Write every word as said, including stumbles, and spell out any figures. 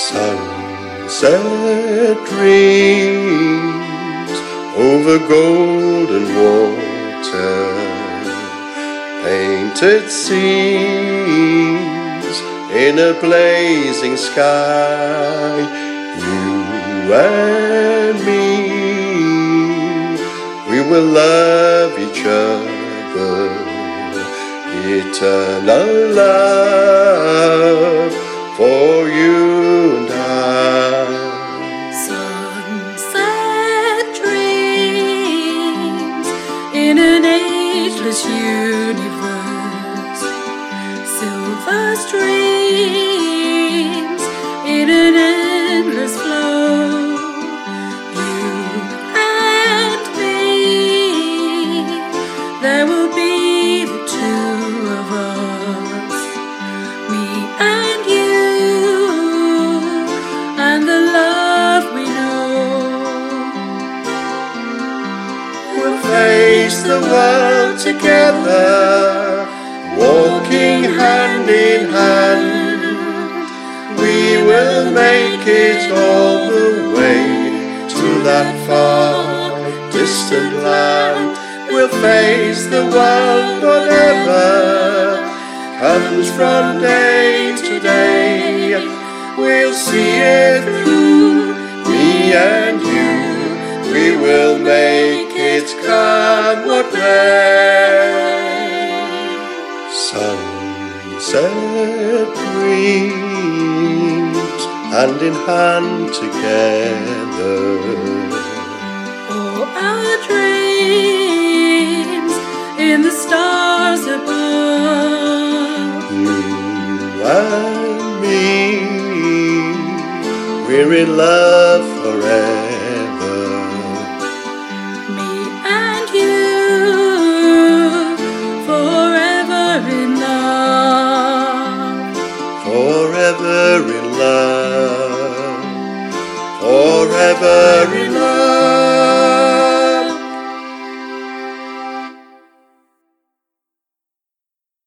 Sunset dreams over golden water, painted scenes in a blazing sky. You and me, we will love each other, eternal love for you and I. Sunset dreams in an ageless universe, silver streams in an endless flow. You and me, there will be the two of us, me and you, and the love we know. We'll face the world together, walking hand in hand. We will make it all the way to that far distant land. We'll face the world, whatever comes from day to day. We'll see it through, me and you. We will make it come what may. Sunset dreams, hand in hand together. Oh, our dreams in the stars above. You and me, we're in love forever. Me and you, forever in love. Forever in love. Forever in love.